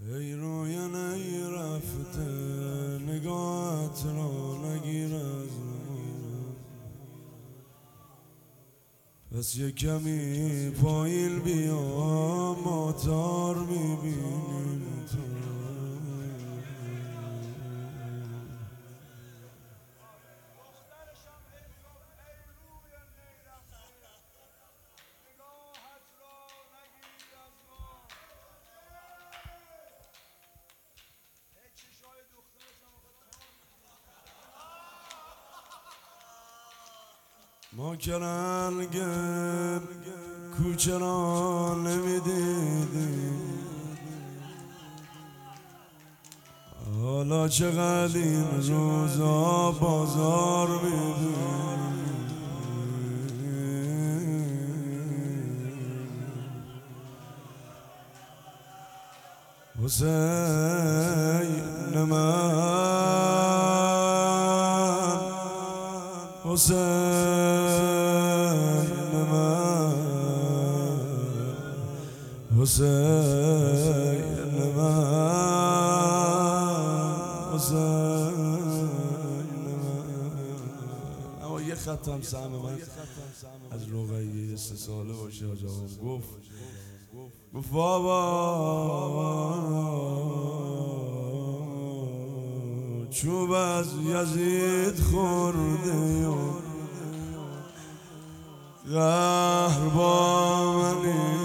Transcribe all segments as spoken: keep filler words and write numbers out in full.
ای رویان ای رفته نگاهت را نگیر از من، پس یک کمی پایین بیا ماتار میبینیم تو. ما که رنگم کوچه را نمیدیدیم، حالا چقدر این روزا بازار میدیم. حسین من، حسین من، حسین من، حسین من. اما یه خطم سهم من از رقیه سه ساله باشه. حاج آقا گفت گفت بابا چوب از یزید خورده و قهر با منی،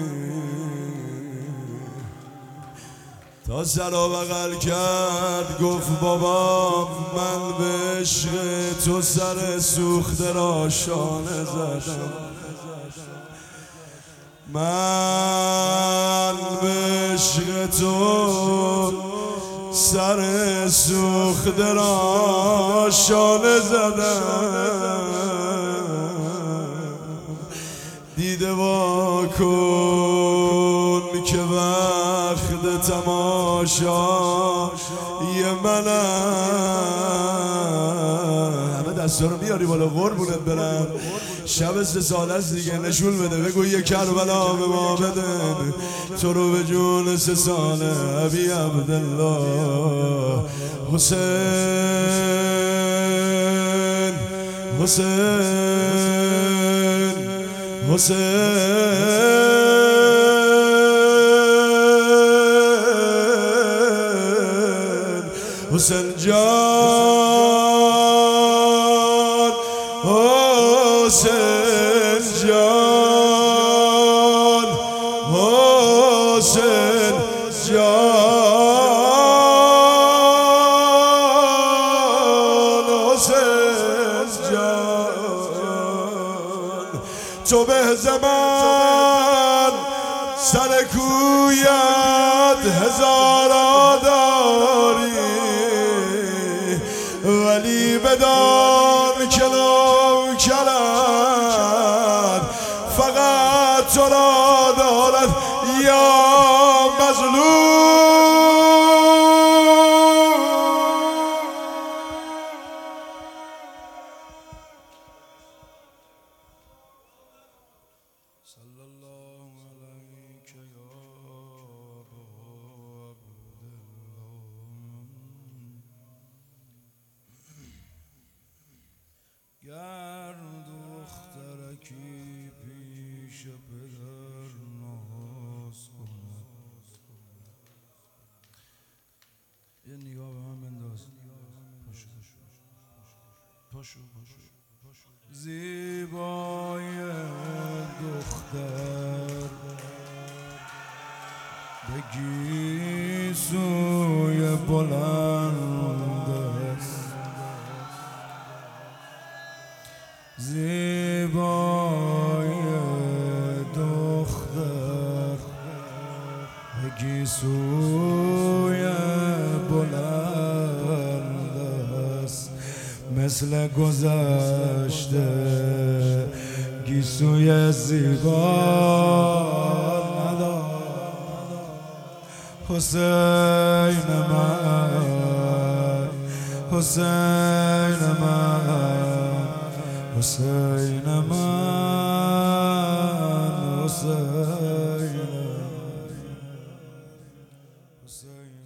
تا سر و بغل کرد گفت بابا من به عشق تو سر سوخته را شانه زدم، من به عشق تو سر سوخته را شانه زدم. دیده وا کن که وقت تماشا یه منم. همه دستا رو میاری بالا قربونت برم. شب سه سال است دیگه، نشون بده بگو یه کربلا به ما بدن تو رو به جون سه ساله ابی عبدالله. حسین حسین حسین حسین جان، حسین جان، حسین جان، حسین جان. تو به زمان سر کویت هزارا داری، ولی بدان که نوکرت فقط تو را دارد یا مظلوم. صلی الله علیک یا گر دخترکی پیش پدر ناز کند. یه نگاه به من بنداز. پاشو پاشو پاشو. زیبای دختر به گیسوی بلند است، زیبای دختر به گیسوی بلند است، مثل گذشته گیسوی زیبا ندارد. حسین من، حسین من، حسین من، حسین حسین